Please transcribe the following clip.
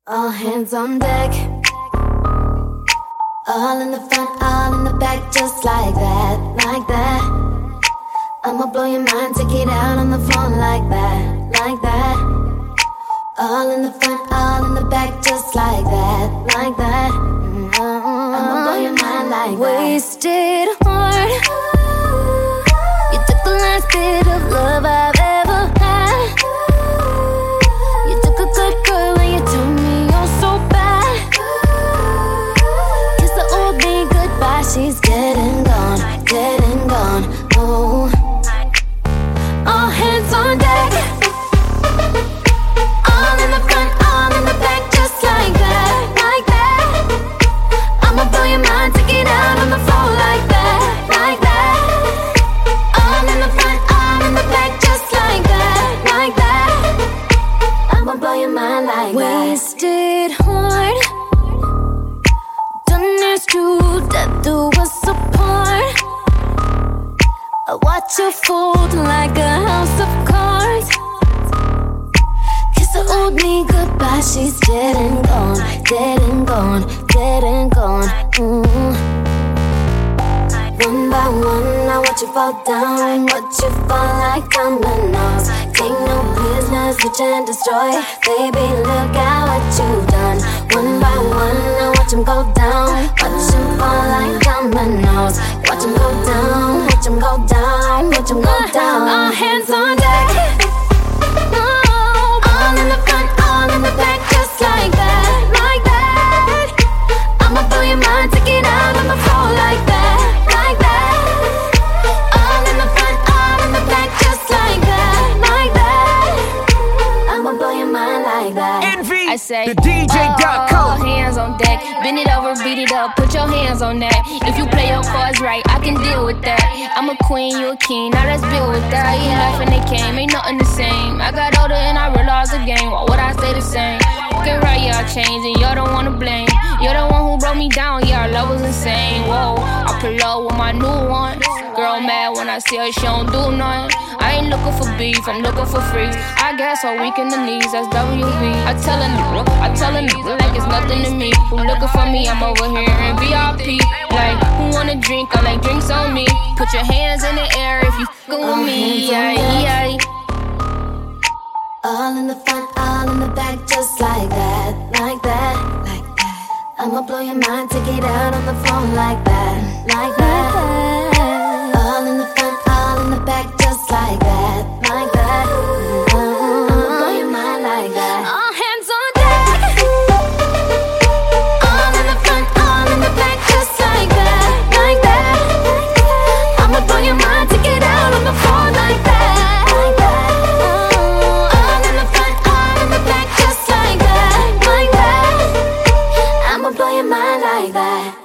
All hands on deck. All in the front, all in the back, just like that, like that. I'ma blow your mind, take it out on the floor like that, like that. All in the front, all in the back, just like that, like that. I'ma blow your mind like that. Wasted heart. You took the last bit of love I've ever had. You took a good girl and you turned me on so bad. Kiss the old me goodbye, she's dead and gone, dead and gone. Oh, all hands on deck. All in the front, all in the back, just like that, like that. I'ma blow your mind, take it out on the floor like that, like that. All in the front, all in the back, just like that, like that. I'ma blow your mind like that. Wasted heart. Done this to death, do us apart. I watch you fold like a house of cards. Kiss the old me goodbye, she's dead and gone, dead and gone, dead and gone. One by one, I watch you fall down, watch you fall like dominoes. Take no business, switch and destroy. Baby, look at what you've done. One by one, I watch them go down, watch them fall like dominoes. Watch them go down, watch them go down, watch them go down. All hands on deck. All in the front, all in the back, just like that, like that. I'ma blow your mind, take it out on the floor like that, like that. All in the front, all in the back, just like that, like that. I'ma blow your mind like that. Envy, I say, the DJ.com. all hands on deck. Bend it over, beat it up, put your hands on that. If you play your cards right, I can deal with that. I'm a queen, you a king, now let's build with that. You left and they came, ain't nothing the same. I got older and I realized the game. Why would I stay the same? Fucking right, yeah, I changed and y'all don't wanna blame. You're the one who broke me down, yeah, our love was insane. Whoa, I pull up with my new one. Girl mad when I see her, she don't do nothing. I ain't looking for beef, I'm looking for freaks. I guess so weak in the knees, that's WB. I tell a nigga like it's nothing to me. Who looking for me, I'm over here in VIP. Like, who wanna drink, I like drinks on me. Put your hands in the air if you fucking with me, yeah, yeah. All in the front, all in the back, just like that, like that, like that. I'ma blow your mind, take it out on the floor like that, like that. All in the front, all in the back, just like that, like that. I'ma blow your mind like that. All hands on deck. All in the front, all in the back, just like that, like that. I'ma blow your mind, take it out on the floor like that, like that. All in the front, all in the back, just like that, like that. I'ma blow your mind like that.